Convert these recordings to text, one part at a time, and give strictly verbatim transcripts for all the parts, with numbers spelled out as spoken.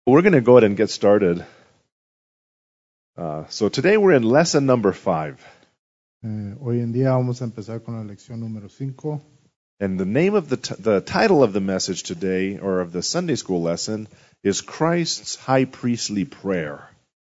We're going to go ahead and get started. Uh, so today we're in lesson number five. Eh, hoy en día vamos a empezar con la lección número cinco. And the name of the, t- the title of the message today, or of the Sunday school lesson, is Christ's High Priestly Prayer.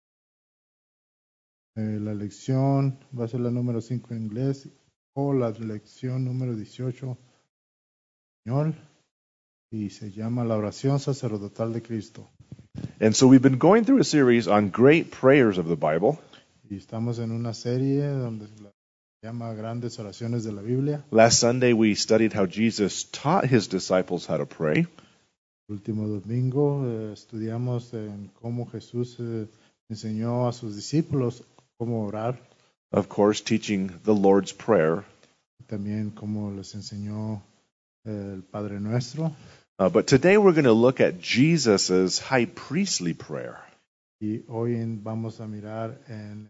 Eh, la lección va a ser la número cinco en inglés o la lección número dieciocho en español y se llama la oración sacerdotal de Cristo. And so we've been going through a series on great prayers of the Bible. Y estamos en una serie donde se la llama Grandes Oraciones de la Biblia. Last Sunday we studied how Jesus taught his disciples how to pray. El último domingo eh, estudiamos en cómo Jesús eh, enseñó a sus discípulos cómo orar, Of course, teaching the Lord's Prayer. también cómo les enseñó eh, el Padre Nuestro. Uh, but today we're going to look at Jesus' high priestly prayer. Y hoy en- vamos a mirar en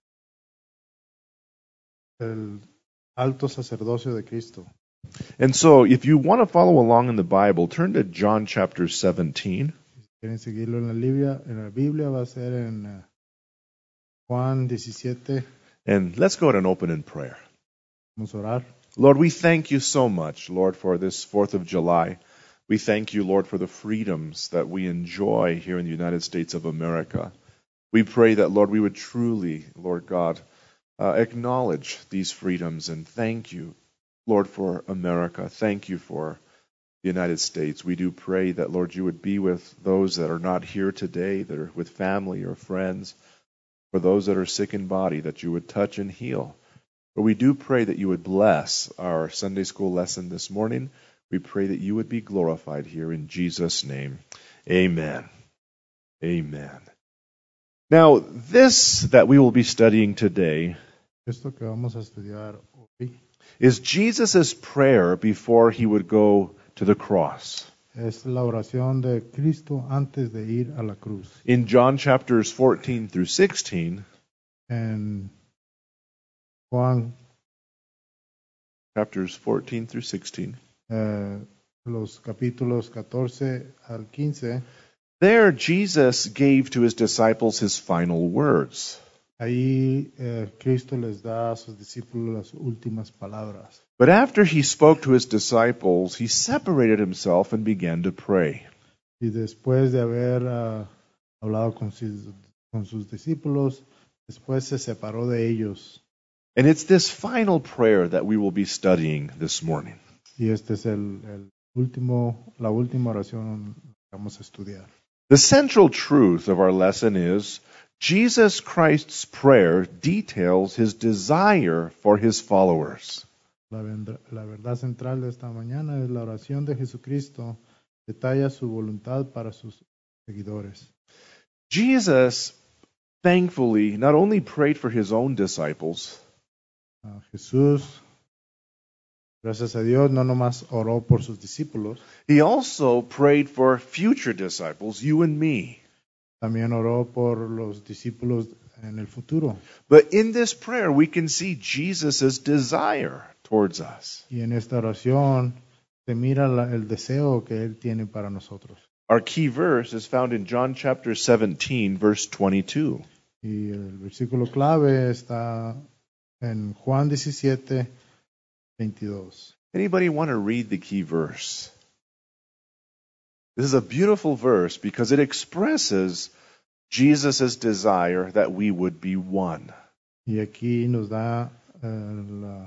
el alto sacerdocio de Cristo. And so if you want to follow along in the Bible, turn to John chapter seventeen. Si quieren seguirlo en la Biblia, en la Biblia va a ser en eh, Juan diecisiete. And let's go ahead and open in prayer. Vamos a orar. Lord, we thank you so much, Lord, for this fourth of July. We thank you, Lord, for the freedoms that we enjoy here in the United States of America. We pray that, Lord, we would truly, Lord God, uh, acknowledge these freedoms and thank you, Lord, for America. Thank you for the United States. We do pray that, Lord, you would be with those that are not here today, that are with family or friends, for those that are sick in body, that you would touch and heal. But we do pray that you would bless our Sunday school lesson this morning. We pray that you would be glorified here in Jesus' name. Amen. Amen. Now, this that we will be studying today Esto que vamos a estudiar hoy is Jesus' prayer before he would go to the cross. es la oración de Cristo antes de ir a la cruz. In John chapters fourteen through sixteen, En Juan, chapters fourteen through sixteen, eh, los capítulos catorce al quince, there Jesus gave to his disciples his final words. ahí eh, Cristo les da a sus discípulos las últimas palabras. But after he spoke to his disciples, he separated himself and began to pray. Y después de haber ah, hablado con sus, con sus discípulos, después se separó de ellos. And it's this final prayer that we will be studying this morning. Y este es el, el último, la última oración que vamos a estudiar. The central truth of our lesson is Jesus Christ's prayer details his desire for his followers. La, vendra- la verdad central de esta mañana es la oración de Jesucristo. Detalla su voluntad para sus seguidores. Jesus, thankfully, not only prayed for his own disciples, Ah, Jesús, gracias a Dios, no nomás oró por sus discípulos, he also prayed for future disciples, you and me. también oró por los discípulos en el futuro. But in this prayer, we can see Jesus' desire towards us. Y en esta oración se mira la- el deseo que Él tiene para nosotros. Our key verse is found in John chapter seventeen, verse twenty-two. Y el versículo clave está en Juan diecisiete, veintidós. Anybody want to read the key verse? This is a beautiful verse because it expresses Jesus' desire that we would be one. Y aquí nos da eh, la-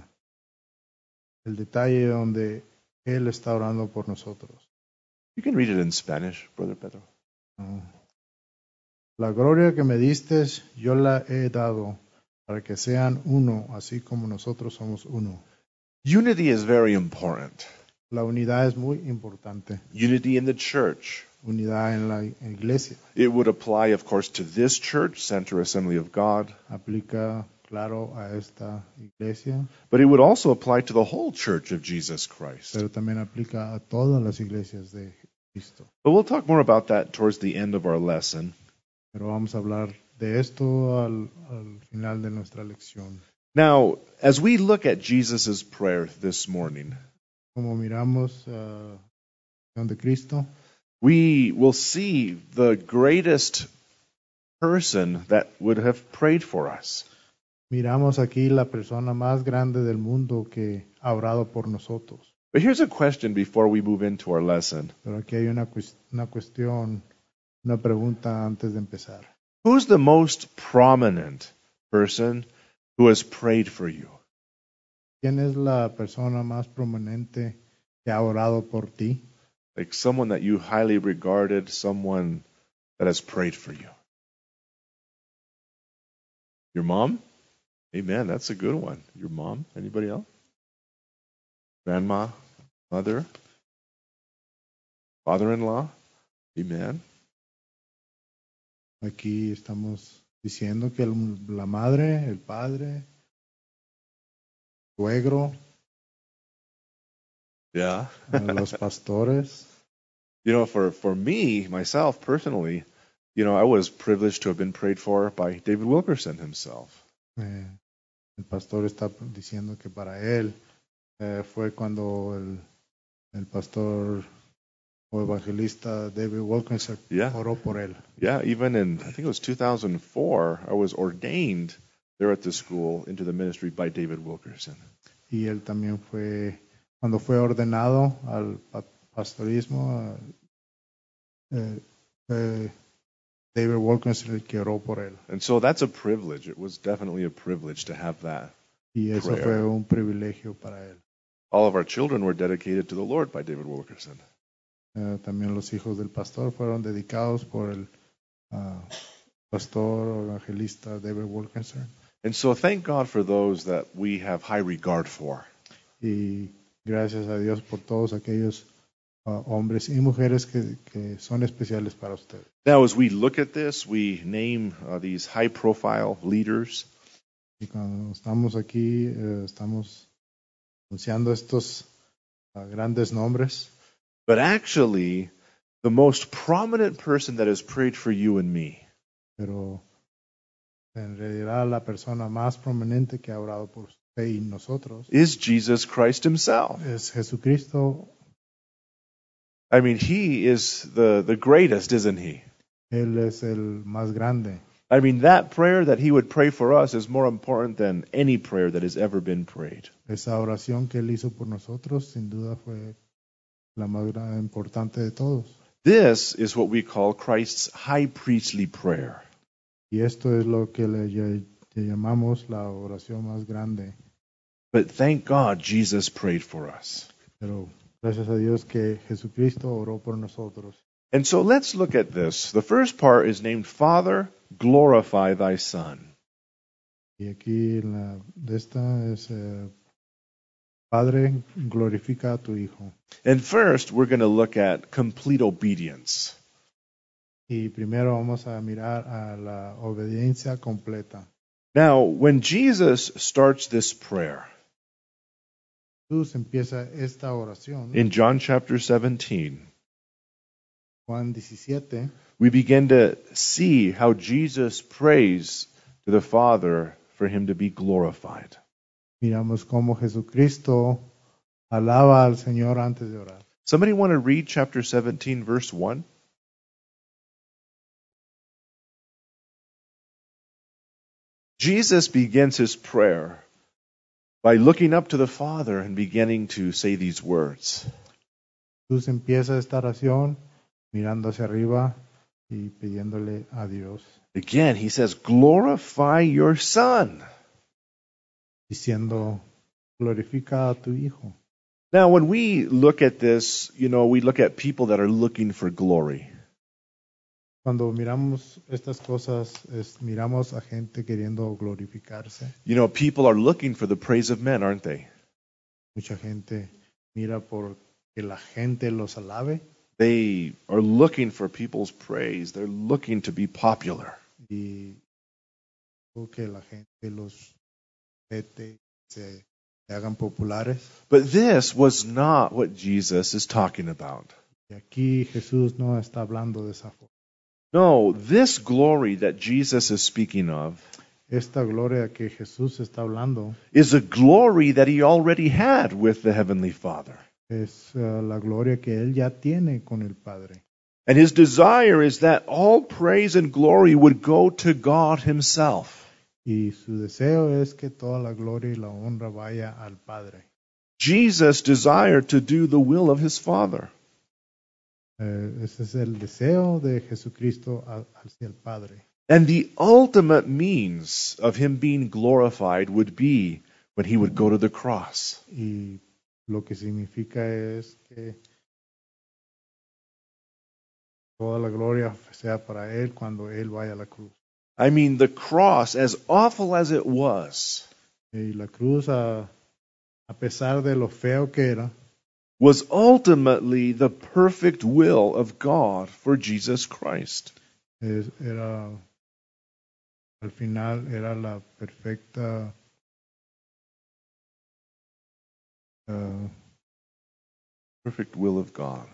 el detalle donde Él está orando por nosotros. You can read it in Spanish, Brother Pedro. Ah. La gloria que me diste, yo la he dado para que sean uno, así como nosotros somos uno. Unity is very important. La unidad es muy importante. Unity in the church. Unidad en la iglesia. It would apply, of course, to this church, Center Assembly of God, Aplica, claro, a esta iglesia, but it would also apply to the whole church of Jesus Christ. pero también aplica a todas las iglesias de Cristo. But we'll talk more about that towards the end of our lesson. Pero vamos a hablar de esto al, al final de nuestra lección. Now, as we look at Jesus' prayer this morning, Como miramos a uh, de Cristo, we will see the greatest person that would have prayed for us. Miramos aquí la persona más grande del mundo que ha orado por nosotros. But here's a question before we move into our lesson. Pero aquí hay una, cues- una cuestión, una pregunta antes de empezar. Who's the most prominent person who has prayed for you? ¿Quién es la persona más prominente que ha orado por ti? Like someone that you highly regarded, someone that has prayed for you. Your mom? Amen. That's a good one. Your mom? Anybody else? Grandma? Mother? Father-in-law? Amen. Aquí estamos diciendo que el- la madre, el padre, suegro, Yeah. eh, los pastores. You know, for, for me, myself, personally, you know, I was privileged to have been prayed for by David Wilkerson himself. Eh, el pastor está diciendo que para él eh, fue cuando el, el pastor o evangelista David Wilkinson Yeah. oró por él. Yeah, even in, I think it was two thousand four, I was ordained there at the school into the ministry by David Wilkerson. Y él también fue, cuando fue ordenado al pa- pastorismo, eh, fue David Wilkinson el que oró por él. And so that's a privilege. It was definitely a privilege to have that. Y eso Prayer. fue un privilegio para él. All of our children were dedicated to the Lord by David Wilkerson. Eh, también los hijos del pastor fueron dedicados por el ah, pastor o evangelista David Wilkinson. And so thank God for those that we have high regard for. Y gracias a Dios por todos aquellos ah, hombres y mujeres que, que son especiales para usted. Now, as we look at this, we name uh, these high profile leaders. Y cuando estamos aquí, eh, estamos anunciando estos ah, grandes nombres, But actually, the most prominent person that has prayed for you and me pero en realidad la persona más prominente que ha orado por usted y nosotros is Jesus Christ himself. es Jesucristo. I mean, he is the, the greatest, isn't he? Él es el más grande. I mean, that prayer that he would pray for us is more important than any prayer that has ever been prayed. Esa oración que él hizo por nosotros, sin duda, fue la más gra- importante de todos. This is what we call Christ's high priestly prayer. Y esto es lo que le, ll- le llamamos la oración más grande. But thank God Jesus prayed for us. Pero gracias a Dios que Jesucristo oró por nosotros. And so let's look at this. The first part is named Father, glorify thy Son. Y aquí en la, de esta es eh, Padre, glorifica a tu Hijo. And first, we're going to look at complete obedience. Y primero vamos a mirar a la obediencia completa. Now, when Jesus starts this prayer Jesús empieza esta oración, in John chapter seventeen, Juan diecisiete, we begin to see how Jesus prays to the Father for him to be glorified. miramos cómo Jesucristo alaba al Señor antes de orar. Somebody want to read chapter seventeen, verse one? Jesus begins his prayer by looking up to the Father and beginning to say these words. Jesús empieza esta oración mirando hacia arriba y pidiéndole a Dios, Again, he says, glorify your Son. diciendo, glorifica a tu Hijo. Now, when we look at this, you know, we look at people that are looking for glory. Cuando miramos estas cosas, es, miramos a gente queriendo glorificarse. You know, people are looking for the praise of men, aren't they? Mucha gente mira por que la gente los alabe They are looking for people's praise. They're looking to be popular. y o que la gente los respete, se, se hagan populares. But this was not what Jesus is talking about. Y aquí Jesús no está hablando de esa forma. No, this glory that Jesus is speaking of Esta gloria que Jesús está hablando is a glory that he already had with the Heavenly Father. es uh, la gloria que él ya tiene con el Padre. And his desire is that all praise and glory would go to God himself. Y su deseo es que toda la gloria y la honra vaya al Padre. Jesus desired to do the will of his Father. Eh, ese es el deseo de Jesucristo a- hacia el Padre. And the ultimate means of him being glorified would be when he would go to the cross. Y lo que significa es que toda la gloria sea para Él cuando Él vaya a la cruz. I mean, the cross, as awful as it was, Y la cruz, a, a pesar de lo feo que era, was ultimately the perfect will of God for Jesus Christ. es- era, al final era la perfecta uh, Perfect will of God.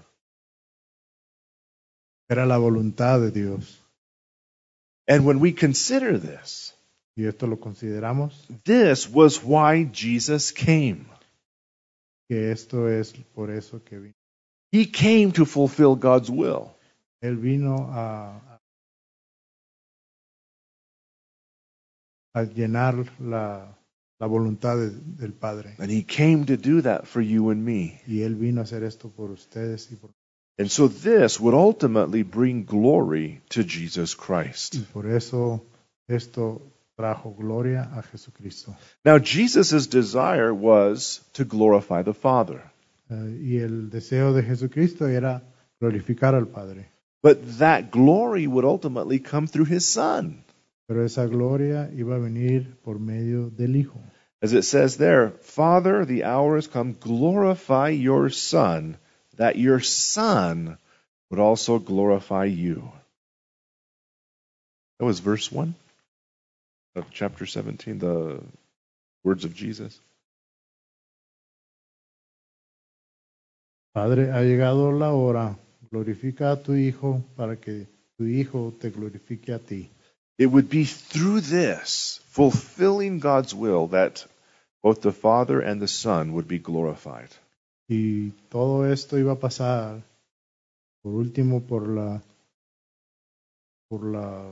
era la voluntad de Dios. And when we consider this, Y esto lo consideramos, this was why Jesus came. que esto es por eso que vino. He came to fulfill God's will. Él vino a, a llenar la, la voluntad de- del Padre. And he came to do that for you and me. Y Él vino a hacer esto por ustedes y por, And so this would ultimately bring glory to Jesus Christ. y por eso esto trajo gloria a Jesucristo. Now, Jesus' desire was to glorify the Father. Eh, y el deseo de Jesucristo era glorificar al Padre. But that glory would ultimately come through his Son. Pero esa gloria iba a venir por medio del Hijo. As it says there, Father, the hour has come, glorify your Son, that your Son would also glorify you. That was verse one of chapter seventeen, the words of Jesus. Padre, ha llegado la hora, glorifica a tu Hijo para que tu Hijo te glorifique a ti. It would be through this, fulfilling God's will, that both the Father and the Son would be glorified. Y todo esto iba a pasar, por último, por la, por la,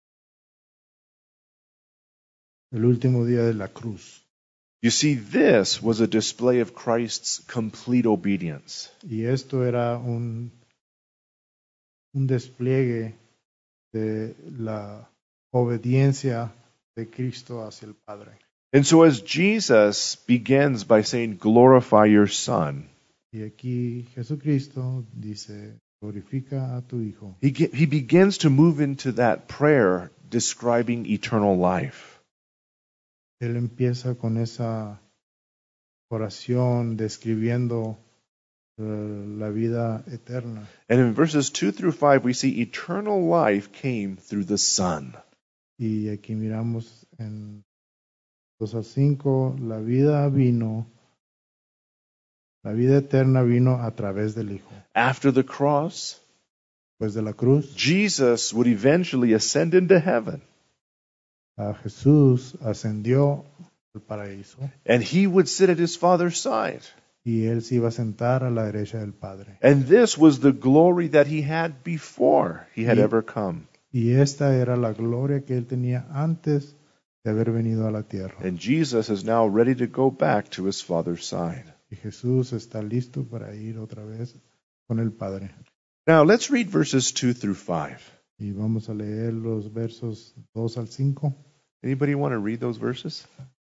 el último día de la cruz. You see, this was a display of Christ's complete obedience. Y esto era un, un despliegue de la obediencia de Cristo hacia el Padre. And so as Jesus begins by saying, glorify your Son, Y aquí Jesucristo dice, glorifica a tu Hijo. he, ge- he begins to move into that prayer describing eternal life. Él empieza con esa oración describiendo eh, la vida eterna. And in verses two through five, we see eternal life came through the Son. Y aquí miramos en dos a cinco, la vida vino, la vida eterna vino a través del Hijo. After the cross, Después de la cruz, Jesus would eventually ascend into heaven, a Jesús ascendió al paraíso and he would sit at his Father's side. y él se iba a sentar a la derecha del Padre. And this was the glory that he had before he had Y- ever come. Y esta era la gloria que él tenía antes de haber venido a la tierra. And Jesus is now ready to go back to his Father's side. Y Jesús está listo para ir otra vez con el Padre. Now let's read verses two through five. Y vamos a leer los versos dos al cinco. Anybody want to read those verses?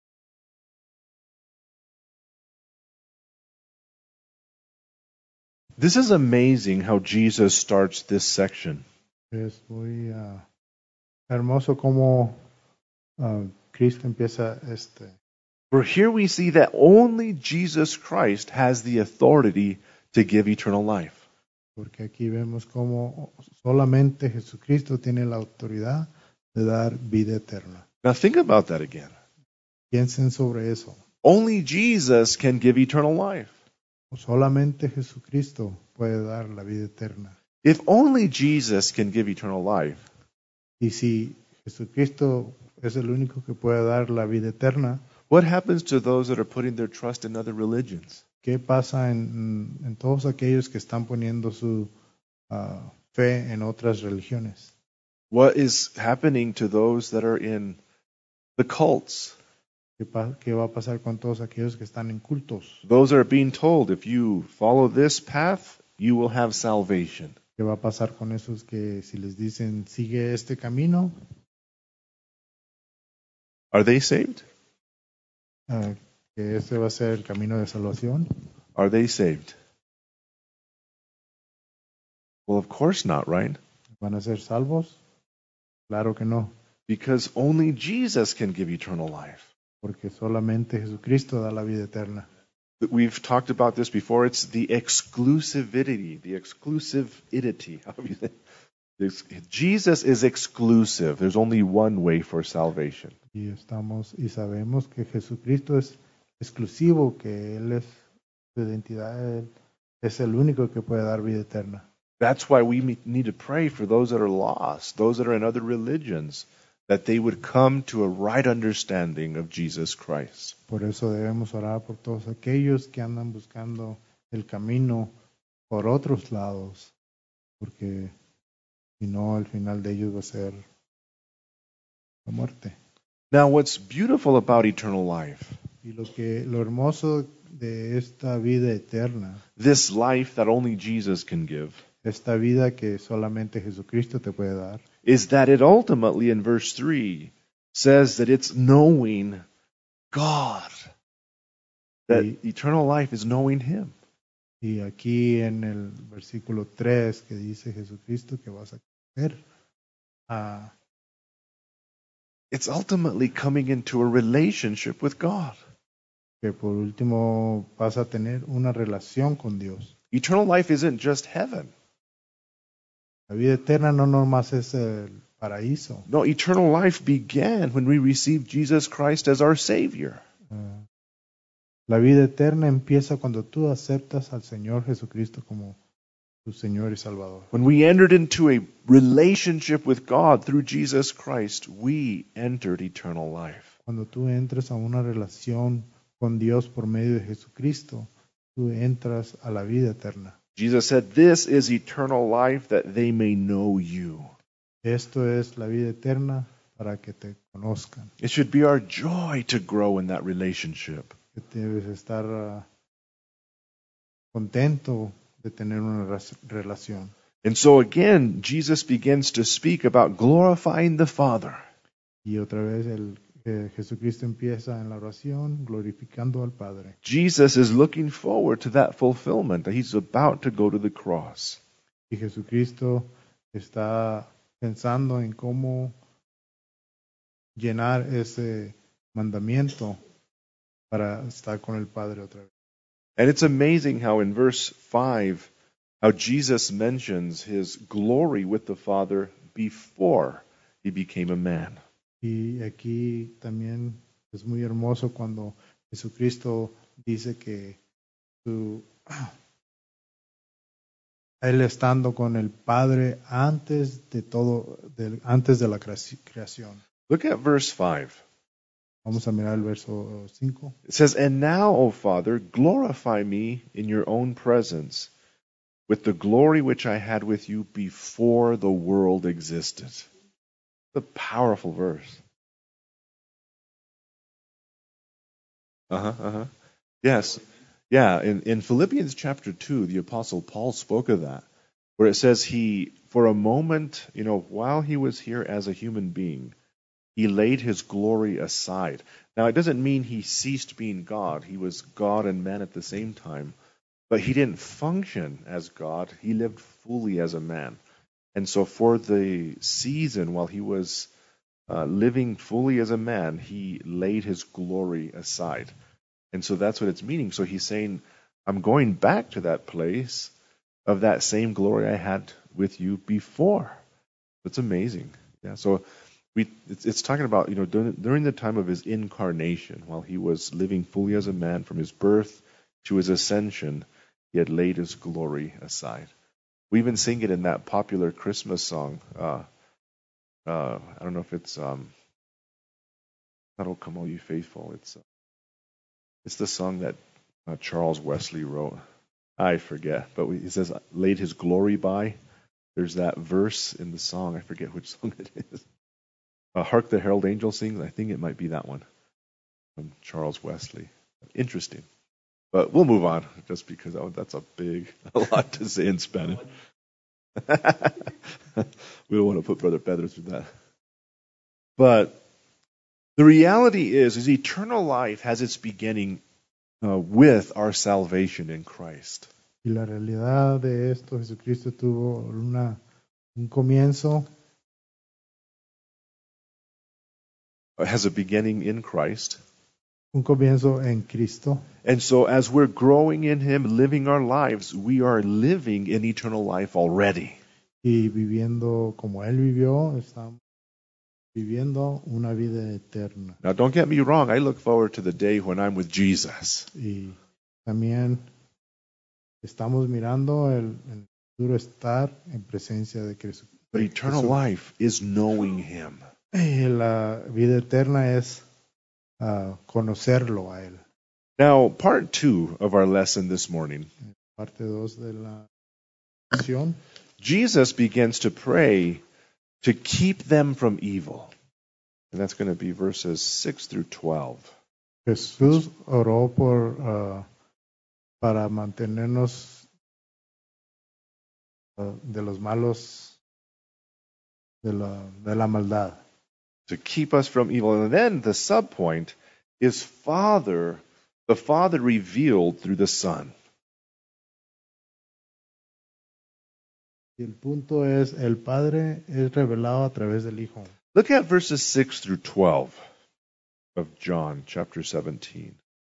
This is amazing how Jesus starts this section. Es muy ah, hermoso como ah, Cristo empieza este. For here we see that only Jesus Christ has the authority to give eternal life. Porque aquí vemos como solamente Jesucristo tiene la autoridad de dar vida eterna. Now think about that again. Piensen sobre eso. Only Jesus can give eternal life. Solamente Jesucristo puede dar la vida eterna. If only Jesus can give eternal life, Y si Jesucristo es el único que puede dar la vida eterna, what happens to those that are putting their trust in other religions? ¿qué pasa en, en todos aquellos que están poniendo su, ah, fe en otras religiones. What is happening to those that are in the cults? ¿Qué, pa- qué va a pasar con todos aquellos que están en cultos? Those are being told, if you follow this path, you will have salvation. ¿Qué va a pasar con esos que si les dicen sigue este camino, Are they saved? ah, que este va a ser el camino de salvación? Are they saved? Well, of course not, right? ¿Van a ser salvos? Claro que no, Because only Jesus can give eternal life. porque solamente Jesucristo da la vida eterna. We've talked about this before. It's the exclusivity, the exclusivity. How do you say? This- Jesus is exclusive. There's only one way for salvation. Y estamos y sabemos que Jesucristo es exclusivo, que Él es su identidad, Él es el único que puede dar vida eterna. That's why we me- need to pray for those that are lost, those that are in other religions, that they would come to a right understanding of Jesus Christ. Por eso debemos orar por todos aquellos que andan buscando el camino por otros lados, porque si no, el final de ellos va a ser la muerte. Now, what's beautiful about eternal life, Y lo que lo hermoso de esta vida eterna, this life that only Jesus can give, esta vida que solamente Jesucristo te puede dar, is that it ultimately, in verse three, says that it's knowing God. That Y- eternal life is knowing Him. y aquí en el versículo tres que dice Jesucristo que vas a conocer a It's ultimately coming into a relationship with God. que por último vas a tener una relación con Dios. Eternal life isn't just heaven. La vida eterna no nomás es el paraíso. No, eternal life began when we received Jesus Christ as our Savior. Ah, la vida eterna empieza cuando tú aceptas al Señor Jesucristo como tu Señor y Salvador. When we entered into a relationship with God through Jesus Christ, we entered eternal life. Cuando tú entras a una relación con Dios por medio de Jesucristo, tú entras a la vida eterna. Jesus said, "This is eternal life, that they may know you." Esto es la vida eterna para que te conozcan. It should be our joy to grow in that relationship. Que debes estar ah, contento de tener una ras- relación. And so again, Jesus begins to speak about glorifying the Father. Y otra vez el, eh, Jesucristo empieza en la oración glorificando al Padre. Jesus is looking forward to that fulfillment, that he's about to go to the cross. Y Jesucristo está pensando en cómo llenar ese mandamiento para estar con el Padre otra vez. And it's amazing how in verse five, how Jesus mentions his glory with the Father before he became a man. Y aquí también es muy hermoso cuando Jesucristo dice que su, él estando con el Padre antes de todo, del- antes de la creaci- creación. Look at verse five. Vamos a mirar el verso cinco. It says, "And now, O Father, glorify me in your own presence with the glory which I had with you before the world existed." The powerful verse. Uh-huh, uh-huh. Yes. Yeah, in, in Philippians chapter two, the Apostle Paul spoke of that, where it says he, for a moment, you know, while he was here as a human being, he laid his glory aside. Now, it doesn't mean he ceased being God. He was God and man at the same time. But he didn't function as God. He lived fully as a man. And so for the season while he was uh, living fully as a man, he laid his glory aside. And so that's what it's meaning. So he's saying, I'm going back to that place of that same glory I had with you before. It's amazing. Yeah. So we it's, it's talking about, you know, during, during the time of his incarnation, while he was living fully as a man from his birth to his ascension, he had laid his glory aside. We even sing it in that popular Christmas song. Uh, uh, I don't know if it's um, not "O Come All You Faithful." It's uh, it's the song that uh, Charles Wesley wrote. I forget, but we, he says, "Laid his glory by." There's that verse in the song. I forget which song it is. Uh, Hark the Herald Angels Sing. I think it might be that one from Charles Wesley. Interesting. But we'll move on just because oh, that's a big, a lot to say in Spanish. We don't want to put Brother Pedro through that. But the reality is, is eternal life has its beginning uh, with our salvation in Christ. Y la realidad de esto, Jesucristo tuvo una, un comienzo, It has a beginning in Christ. un comienzo en Cristo. And so as we're growing in Him, living our lives, we are living in eternal life already. Y viviendo como Él vivió, estamos viviendo una vida eterna. Now, don't get me wrong. I look forward to the day when I'm with Jesus. Y también estamos mirando el, el futuro estar en presencia de Cristo. But eternal life is knowing Him. Y la vida eterna es uh, conocerlo a Él. Now, part two of our lesson this morning, Parte dos de la lección. Jesus begins to pray to keep them from evil. And that's going to be verses six through twelve. Jesús oró por uh, para mantenernos uh, de los malos, de la, de la maldad. To keep us from evil. And then the subpoint is Father, the Father revealed through the Son. Y el punto es, el Padre es revelado a través del Hijo. Look at verses six through twelve of John chapter seventeen.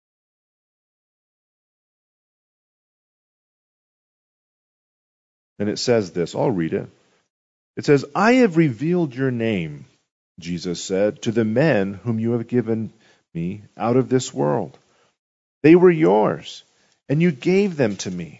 And it says this, I'll read it. It says, I have revealed your name, Jesus said, to the men whom you have given me out of this world. They were yours, and you gave them to me.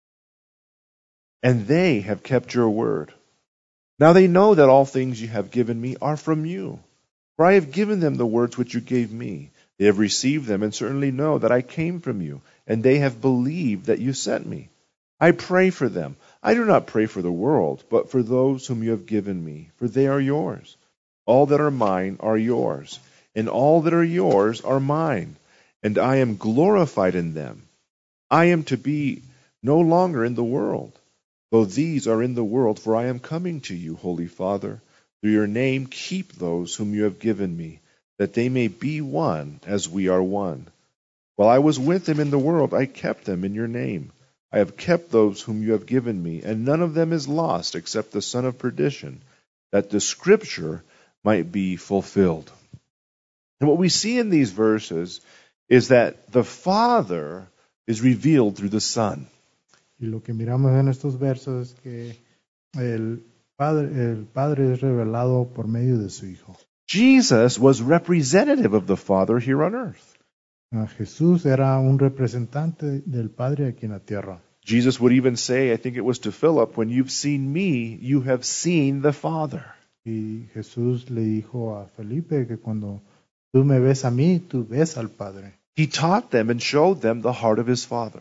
And they have kept your word. Now they know that all things you have given me are from you. For I have given them the words which you gave me. They have received them and certainly know that I came from you, and they have believed that you sent me. I pray for them. I do not pray for the world, but for those whom you have given me, for they are yours. All that are mine are yours, and all that are yours are mine, and I am glorified in them. I am to be no longer in the world, though these are in the world, for I am coming to you, Holy Father. Through your name keep those whom you have given me, that they may be one as we are one. While I was with them in the world, I kept them in your name. I have kept those whom you have given me, and none of them is lost except the son of perdition, that the scripture might be fulfilled. And what we see in these verses is that the Father is revealed through the Son. Y lo que miramos en estos versos es que el Padre, el Padre es revelado por medio de su Hijo. Jesus was representative of the Father here on earth. Uh, Jesús era un representante del Padre aquí en la tierra. Jesus would even say, I think it was to Philip, when you've seen me, you have seen the Father. Y Jesús le dijo a Felipe que cuando tú me ves a mí, tú ves al Padre. He taught them and showed them the heart of his Father.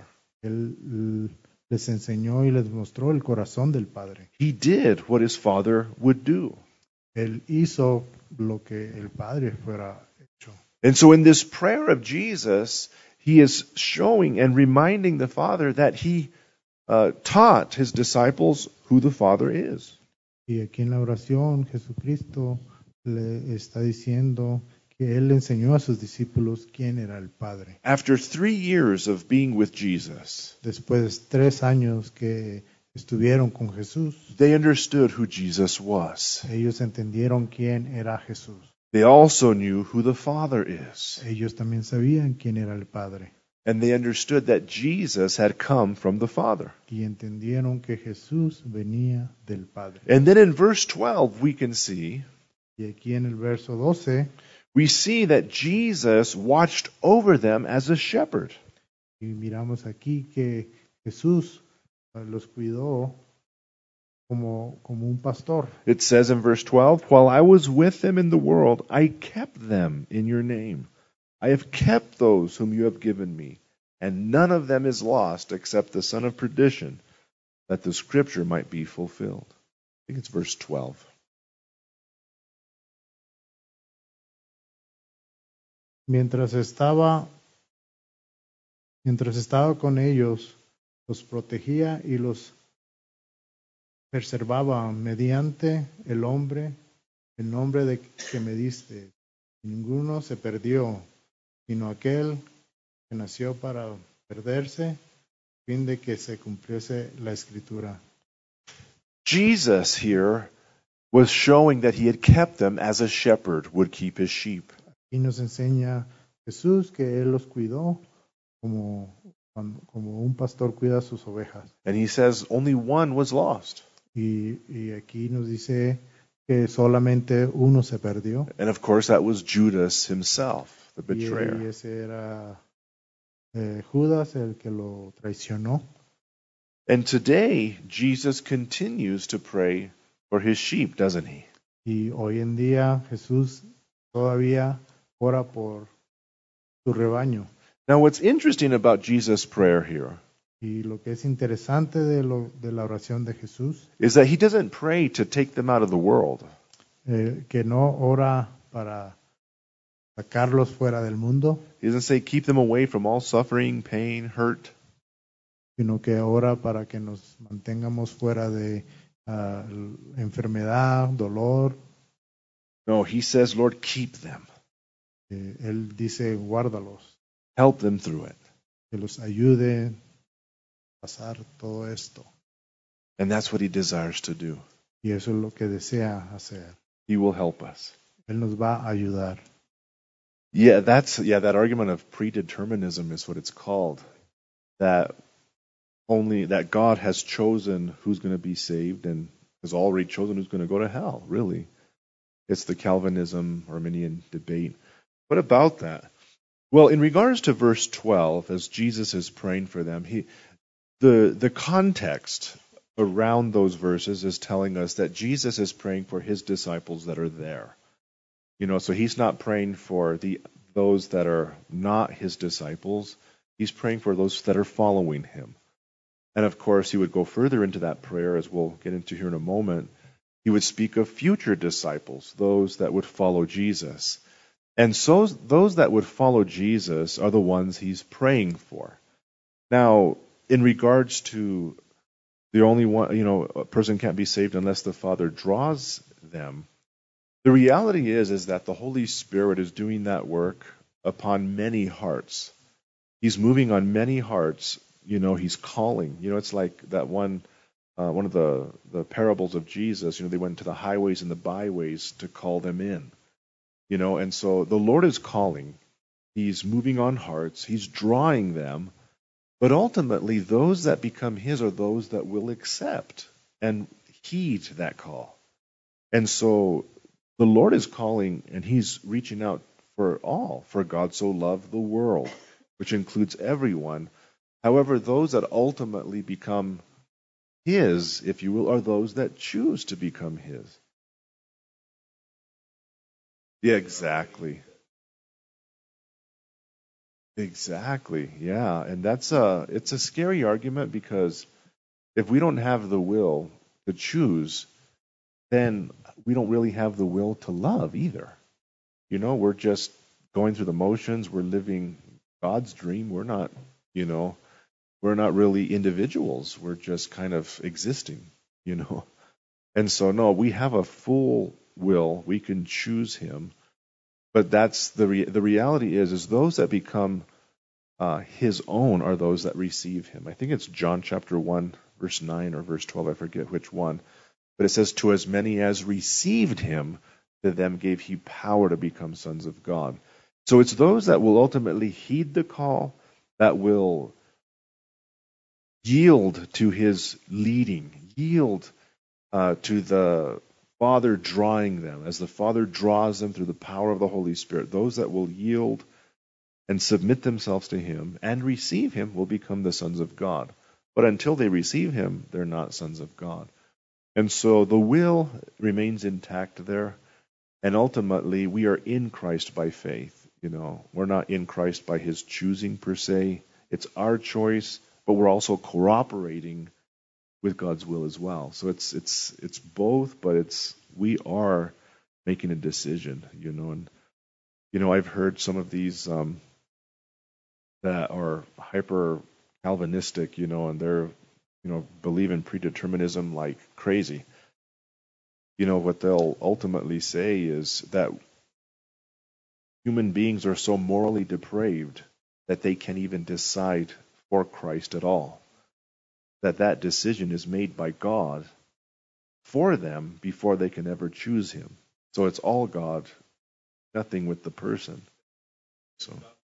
Él les enseñó y les mostró el corazón del Padre. He did what his Father would do. Él hizo lo que el Padre fuera hecho. And so in this prayer of Jesus, he is showing and reminding the Father that he uh, taught his disciples who the Father is. Y aquí en la oración, Jesucristo le está diciendo que él enseñó a sus discípulos quién era el Padre. After three years of being with Jesus, Después de tres años que estuvieron con Jesús, they understood who Jesus was. ellos entendieron quién era Jesús. They also knew who the Father is. Ellos también sabían quién era el Padre. And they understood that Jesus had come from the Father. Y entendieron que Jesús venía del Padre. And then in verse twelve, we can see, Y aquí en el verso doce, we see that Jesus watched over them as a shepherd. y miramos aquí que Jesús uh, los cuidó como, como un pastor. It says in verse twelve, while I was with them in the world, I kept them in your name. I have kept those whom you have given me, and none of them is lost except the son of perdition, that the scripture might be fulfilled. think it's verse twelve. Mientras estaba, mientras estaba con ellos, los protegía y los preservaba mediante el hombre, el nombre de que me diste. Ninguno se perdió, sino aquel que nació para perderse, a fin de que se cumpliese la escritura. Jesus here was showing that he had kept them as a shepherd would keep his sheep. Y nos enseña Jesús que Él los cuidó como, como un pastor cuida sus ovejas. And he says only one was lost. Y, y aquí nos dice que solamente uno se perdió. And of course that was Judas himself, the Y, y betrayer. ese era eh, Judas el que lo traicionó. And today Jesus continues to pray for his sheep, doesn't he? Y hoy en día Jesús todavía ora por su rebaño. Now what's interesting about Jesus' prayer here Y lo que es interesante de, lo, de la oración de Jesús, is that he doesn't pray to take them out of the world. eh, que no ora para sacarlos fuera del mundo, He doesn't say keep them away from all suffering, pain, hurt. sino que ora para que nos mantengamos fuera de uh, enfermedad, dolor. No, he says, Lord, keep them. Eh, él dice, guárdalos, Help them through it. que los ayude a pasar todo esto. And that's what he desires to do. Y eso es lo que desea hacer. He will help us. Él nos va a ayudar. Yeah, that's yeah, that argument of predeterminism is what it's called. That only that God has chosen who's going to be saved and has already chosen who's going to go to hell, really. It's the Calvinism Arminian debate. What about that? Well, in regards to verse twelve, as Jesus is praying for them, he the the context around those verses is telling us that Jesus is praying for his disciples that are there. You know, so he's not praying for the those that are not his disciples. He's praying for those that are following him. And of course, he would go further into that prayer, as we'll get into here in a moment. He would speak of future disciples, those that would follow Jesus. And so those that would follow Jesus are the ones he's praying for. Now, in regards to the only one, you know, a person can't be saved unless the Father draws them. The reality is, is that the Holy Spirit is doing that work upon many hearts. He's moving on many hearts. You know, he's calling. You know, it's like that one, uh, one of the, the parables of Jesus. You know, they went to the highways and the byways to call them in. You know, and so the Lord is calling. He's moving on hearts. He's drawing them. But ultimately, those that become his are those that will accept and heed that call. And so the Lord is calling, and he's reaching out for all. For God so loved the world, which includes everyone. However, those that ultimately become his, if you will, are those that choose to become his. Yeah, exactly. Exactly. Yeah, and that's a it's a scary argument, because if we don't have the will to choose, then we don't really have the will to love either. You know, we're just going through the motions. We're living God's dream. We're not, you know, we're not really individuals. We're just kind of existing, you know. And so, no, we have a full will. We can choose him. But that's the re- the reality is, is those that become uh, his own are those that receive him. I think it's John chapter one, verse nine or verse twelve. I forget which one. But it says, to as many as received him, to them gave he power to become sons of God. So it's those that will ultimately heed the call, that will yield to his leading, yield uh, to the Father drawing them, as the Father draws them through the power of the Holy Spirit. Those that will yield and submit themselves to him and receive him will become the sons of God. But until they receive him, they're not sons of God. And so the will remains intact there. And ultimately, we are in Christ by faith. You know, we're not in Christ by his choosing per se. It's our choice, but we're also cooperating with God's will as well. So it's it's it's both, but it's we are making a decision, you know. And you know, I've heard some of these um, that are hyper Calvinistic, you know, and they're you know believe in predeterminism like crazy. You know, what they'll ultimately say is that human beings are so morally depraved that they can't even decide for Christ at all. That that decision is made by God for them before they can ever choose him. So it's all God, nothing with the person. So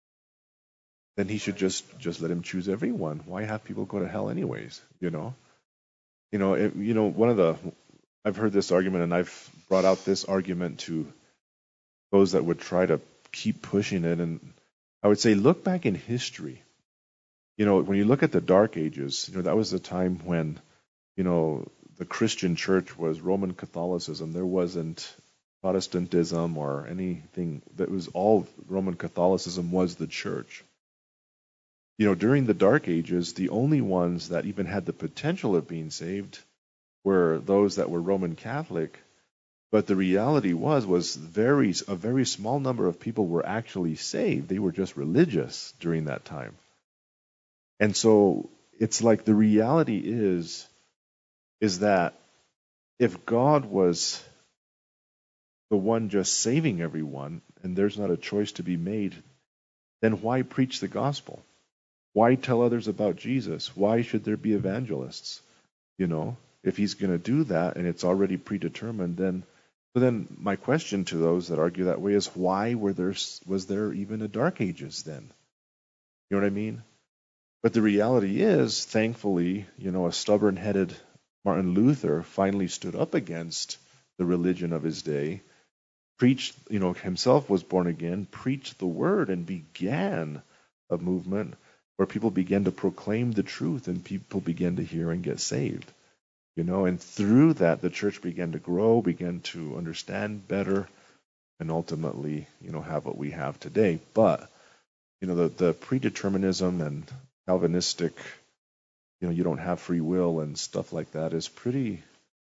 then he should just just let him choose everyone. Why have people go to hell anyways? You know, you know, it, you know. One of the I've heard this argument, and I've brought out this argument to those that would try to keep pushing it, and I would say, look back in history. You know, when you look at the Dark Ages, you know, that was the time when, you know, the Christian church was Roman Catholicism. There wasn't Protestantism or anything. That was all Roman Catholicism was the church. You know, during the Dark Ages, the only ones that even had the potential of being saved were those that were Roman Catholic. But the reality was, was very a very small number of people were actually saved. They were just religious during that time. And so it's like the reality is, is that if God was the one just saving everyone and there's not a choice to be made, then why preach the gospel? Why tell others about Jesus? Why should there be evangelists? You know, if he's going to do that and it's already predetermined, then so then my question to those that argue that way is, why were there was there even a Dark Ages then? You know what I mean? But the reality is, thankfully, you know, a stubborn-headed Martin Luther finally stood up against the religion of his day, preached, you know, himself was born again, preached the word, and began a movement where people began to proclaim the truth and people began to hear and get saved. You know, and through that, the church began to grow, began to understand better, and ultimately, you know, have what we have today. But, you know, the, the predeterminism and Calvinistic, you know, you don't have free will and stuff like that is pretty.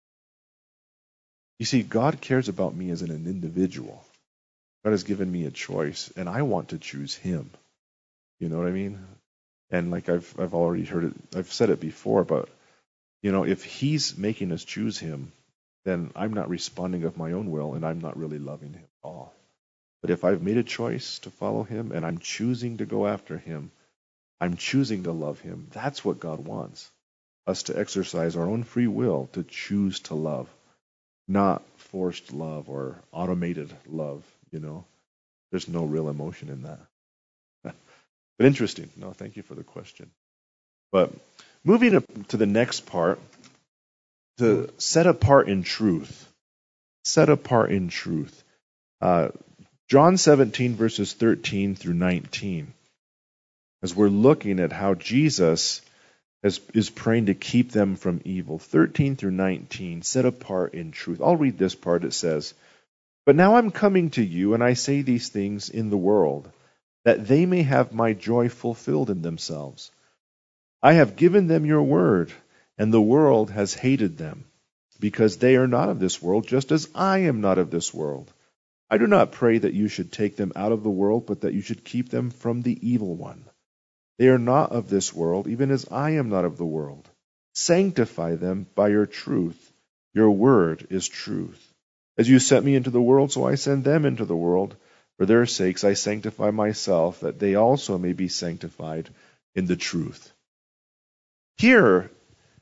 You see, God cares about me as an individual. God has given me a choice, and I want to choose Him. You know what I mean? And like I've I've already heard it, I've said it before, but you know, if He's making us choose Him, then I'm not responding of my own will, and I'm not really loving Him at all. But if I've made a choice to follow Him, and I'm choosing to go after Him, I'm choosing to love Him. That's what God wants. Us to exercise our own free will to choose to love. Not forced love or automated love, you know. There's no real emotion in that. But interesting. No, thank you for the question. But moving to the next part, to set apart in truth. Set apart in truth. Uh, John seventeen, verses thirteen through nineteen. As we're looking at how Jesus is, is praying to keep them from evil. thirteen through nineteen, set apart in truth. I'll read this part. It says, "But now I'm coming to you, and I say these things in the world, that they may have my joy fulfilled in themselves. I have given them your word, and the world has hated them, because they are not of this world, just as I am not of this world. I do not pray that you should take them out of the world, but that you should keep them from the evil one. They are not of this world, even as I am not of the world. Sanctify them by your truth. Your word is truth. As you sent me into the world, so I send them into the world. For their sakes I sanctify myself, that they also may be sanctified in the truth." Here,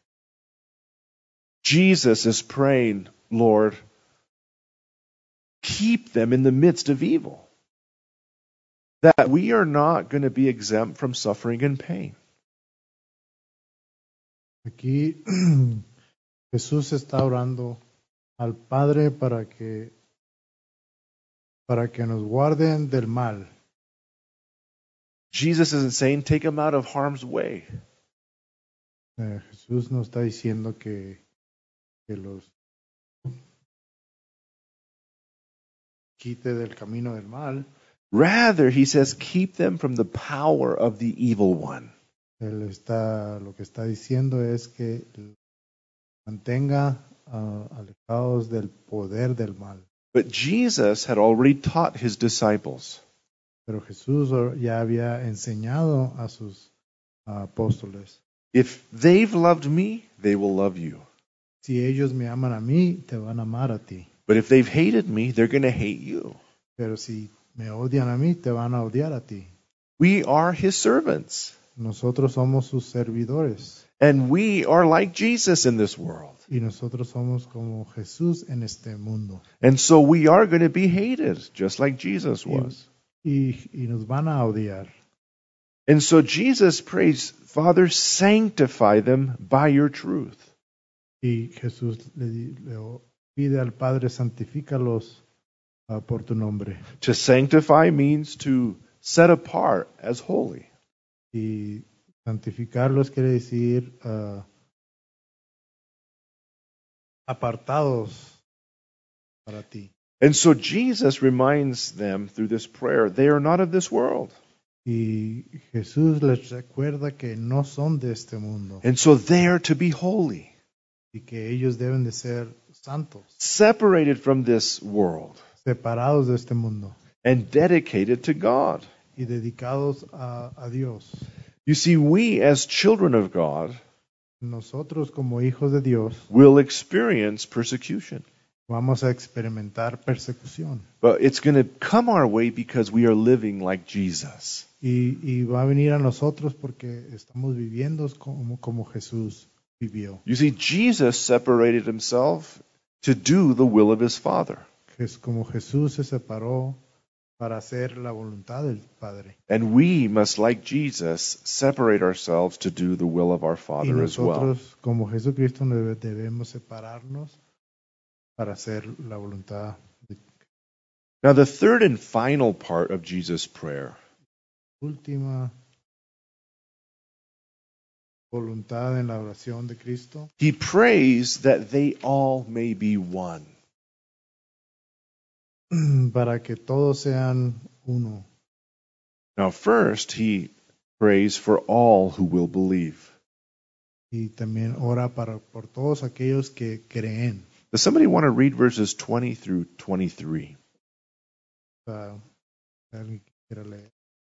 Jesus is praying, Lord, keep them in the midst of evil. That we are not going to be exempt from suffering and pain. Aquí Jesús está orando al Padre para que para que nos guarden del mal. Jesus isn't saying take them out of harm's way. Eh, Jesús nos está diciendo que, que los quite del camino del mal. Rather, he says, keep them from the power of the evil one. Él está, lo que está diciendo es que mantenga ah, alejados del poder del mal. But Jesus had already taught his disciples, Pero Jesús or- ya había enseñado a sus ah, apóstoles, if they've loved me, they will love you. si ellos me aman a mí, te van a amar a ti. But if they've hated me, they're going to hate you. Pero si me odian a mí, te van a odiar a ti. We are his servants, Nosotros somos sus servidores and we are like Jesus in this world. y nosotros somos como Jesús en este mundo. And so we are going to be hated, just like Jesus was. Y, y nos van a odiar. And so Jesus prays, Father, sanctify them by your truth. Y Jesús le, di- le pide al Padre, santifícalos ah, por tu nombre. To sanctify means to set apart as holy. Y santificarlos quiere decir ah, apartados para ti. And so Jesus reminds them through this prayer, they are not of this world. Y Jesús les recuerda que no son de este mundo And so they are to be holy, y que ellos deben de ser santos, separated from this world, separados de este mundo and dedicated to God. y dedicados a, a Dios. You see, we as children of God Nosotros como hijos de Dios will experience persecution. vamos a experimentar persecución But it's going to come our way because we are living like Jesus. y, y va a venir a nosotros porque estamos viviendo como, como Jesús vivió. You see, Jesus separated himself to do the will of his Father. Es como Jesús se separó para hacer la voluntad del Padre. And we must, like Jesus, separate ourselves to do the will of our Y Father as well. nosotros como Jesucristo debe- debemos separarnos para hacer la voluntad de Now, the third and final part of Jesus' prayer última voluntad en la oración de Cristo. he prays that they all may be one. Para que todos sean uno. Now, first, he prays for all who will believe. Y también ora para, por todos aquellos que creen. Does somebody want to read verses twenty through twenty-three? O sea, alguien que quiera leer.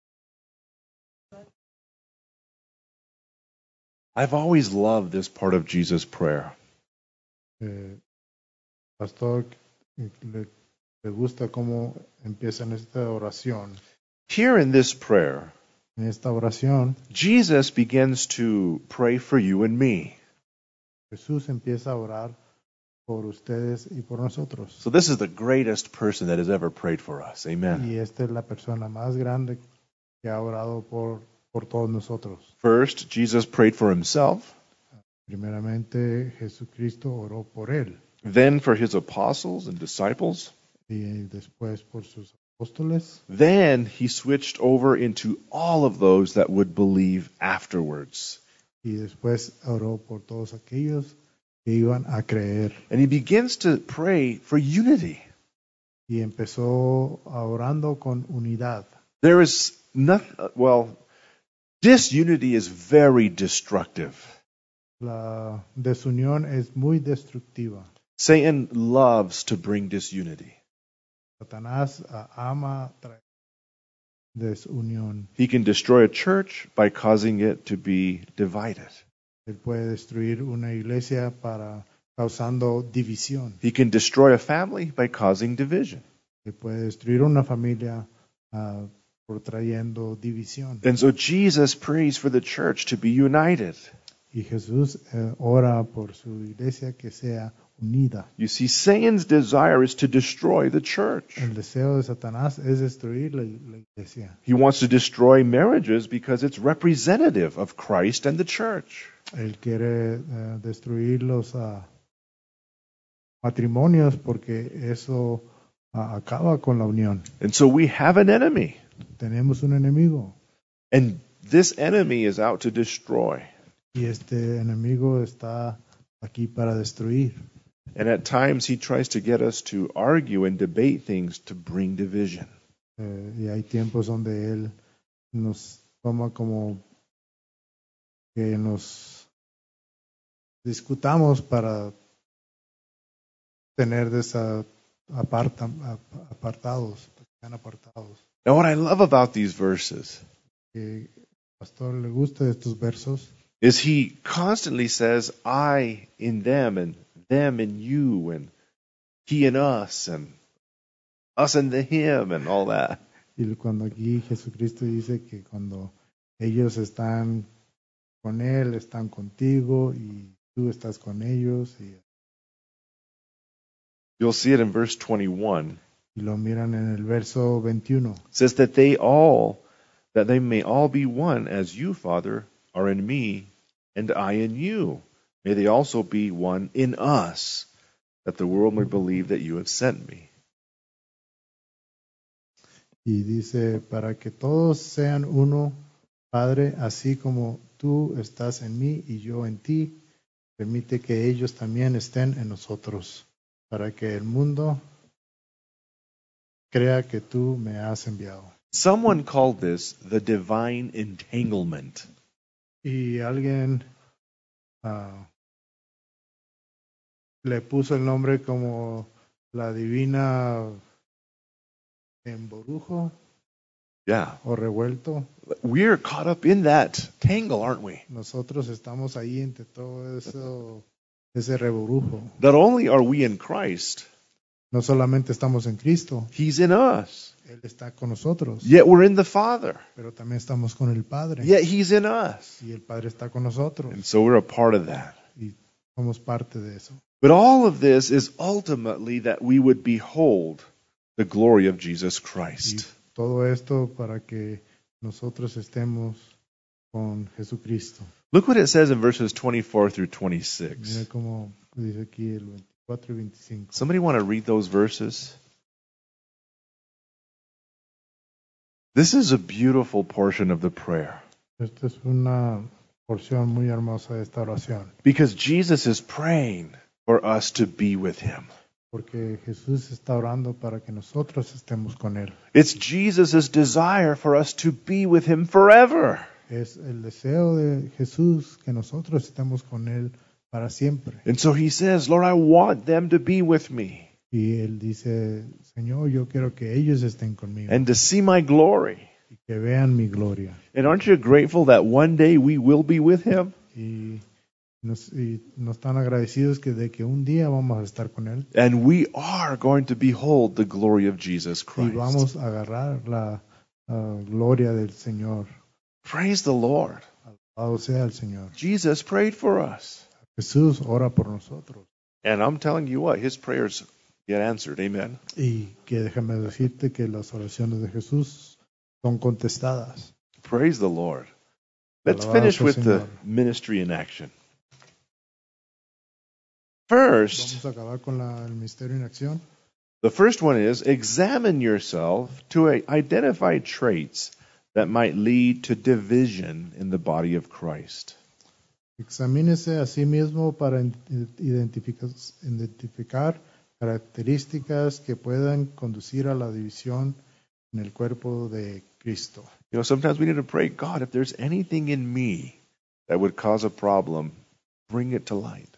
I've always loved this part of Jesus' prayer. Eh, pastor, le, le gusta cómo empieza en esta oración. Here in this prayer, En esta oración, Jesus begins to pray for you and me. Jesús empieza a orar por ustedes y por nosotros. So this is the greatest person that has ever prayed for us. Amen. Y esta es la persona más grande que ha orado por, por todos nosotros. First, Jesus prayed for himself, Primeramente, Jesucristo oró por él then for his apostles and disciples. y después por sus apóstoles. Then he switched over into all of those that would believe afterwards. Y después oró por todos aquellos que iban a creer. And he begins to pray for unity. Y empezó a orando con unidad. There is nothing, well, disunity is very destructive. La desunión es muy destructiva. Satan loves to bring disunity. Satanás ah, ama traer desunión. He can destroy a church by causing it to be divided. Él puede destruir una iglesia para causando división. He can destroy a family by causing division. Él puede destruir una familia ah, por trayendo división. And so Jesus prays for the church to be united. Y Jesús eh, ora por su iglesia que sea unida. You see, Satan's desire is to destroy the church. El deseo de Satanás es destruir la, la iglesia. He wants to destroy marriages because it's representative of Christ and the church. Él quiere eh, destruir los ah, matrimonios porque eso ah, acaba con la unión. And so we have an enemy. Tenemos un enemigo And this enemy is out to destroy. y este enemigo está aquí para destruir. And at times he tries to get us to argue and debate things to bring division. Eh, y hay tiempos donde él nos toma como que nos discutamos para tener desa aparta, apartados, están apartados. Now, what I love about these verses Que al pastor le gusta de estos versos is he constantly says, I in them, and them in you, and he in us, and us in the him, and all that. y cuando aquí Jesucristo dice que cuando ellos están con él, están contigo y tú estás con ellos y, You'll see it in verse twenty-one. y lo miran en el verso veintiuno. It says that they all, that they may all be one, as you, Father, are in me, and I in you. May they also be one in us, that the world may believe that you have sent me. Y dice, para que todos sean uno, Padre, así como tú estás en mí y yo en ti, permite que ellos también estén en nosotros, para que el mundo crea que tú me has enviado. Someone called this the divine entanglement. Y alguien uh, le puso el nombre como la divina emborujo Yeah. o revuelto. We're caught up in that tangle, aren't we? Nosotros estamos ahí entre todo eso, ese reburujo. Not only are we in Christ, No solamente estamos en Cristo, He's in us. Él está con nosotros, Yet we're in the Father. pero también estamos con el Padre. Yet He's in us. Y el Padre está con nosotros. And so we're a part of that. Y somos parte de eso. But all of this is ultimately that we would behold the glory of Jesus Y Christ. todo esto para que nosotros estemos con Jesucristo. Look what it says in verses twenty-four through Mira twenty-six. cómo dice aquí el veinticuatro y veinticinco. Somebody want to read those verses? This is a beautiful portion of the prayer Esta es una porción muy hermosa de esta oración, because Jesus is praying for us to be with Him. porque Jesús está orando para que nosotros estemos con Él. It's Jesus' desire for us to be with Him forever. Es el deseo de Jesús que nosotros estemos con Él para siempre. And so He says, Lord, I want them to be with me Y Él dice, Señor, yo quiero que ellos estén conmigo and to see my glory. y que vean mi gloria. And aren't you grateful that one day we will be with Him? Y nos, y nos están agradecidos que de que un día vamos a estar con Él And we are going to behold the glory of Jesus y Christ. vamos a agarrar la uh, gloria del Señor. Praise the Lord. Alabado sea el Señor. Jesus prayed for us. Jesús ora por nosotros. And I'm telling you what, His prayers get answered. Amen. Y que déjame decirte que las oraciones de Jesús son contestadas. Praise the Lord. Let's Alabado finish sea el with the Señor. ministry in action. First, Vamos a acabar con la, el misterio en acción. the first one is examine yourself to uh, identify traits that might lead to division in the body of Christ. Examínese a sí mismo para identificar, identificar características que puedan conducir a la división en el cuerpo de Cristo. You know, sometimes we need to pray, God, if there's anything in me that would cause a problem, bring it to light.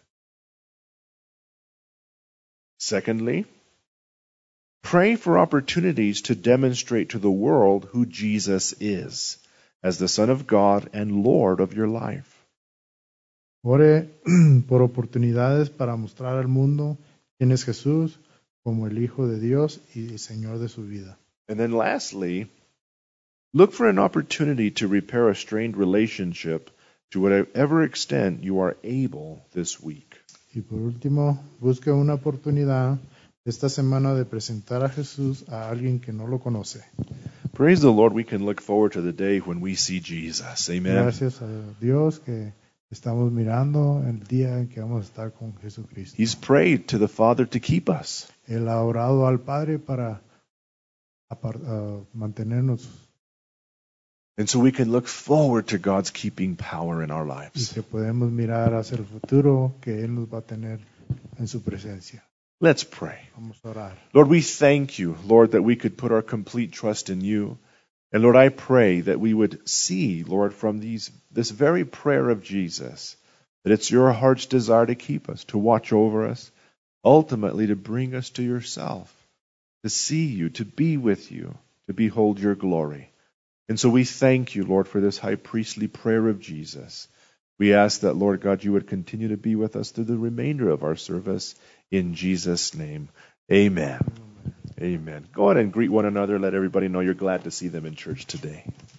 Secondly, pray for opportunities to demonstrate to the world who Jesus is as the Son of God and Lord of your life. Ore por oportunidades para mostrar al mundo quién es Jesús como el Hijo de Dios y el Señor de su vida. And then lastly, look for an opportunity to repair a strained relationship to whatever extent you are able this week. Y por último, busque una oportunidad esta semana de presentar a Jesús a alguien que no lo conoce. Praise the Lord, we can look forward to the day when we see Jesus. Amen. Gracias a Dios que estamos mirando el día en que vamos a estar con Jesucristo. He's prayed to the Father to keep us. Él ha orado al Padre para apar- uh, mantenernos And so we can look forward to God's keeping power in our y lives. que podemos mirar hacia el futuro que Él nos va a tener en su presencia. Let's pray. Vamos a orar. Lord, we thank you, Lord, that we could put our complete trust in you. And Lord, I pray that we would see, Lord, from these this very prayer of Jesus, that it's your heart's desire to keep us, to watch over us, ultimately to bring us to yourself, to see you, to be with you, to behold your glory. And so we thank you, Lord, for this high priestly prayer of Jesus. We ask that, Lord God, you would continue to be with us through the remainder of our service. In Jesus' name, amen. Amen. Go ahead and greet one another. Let everybody know you're glad to see them in church today.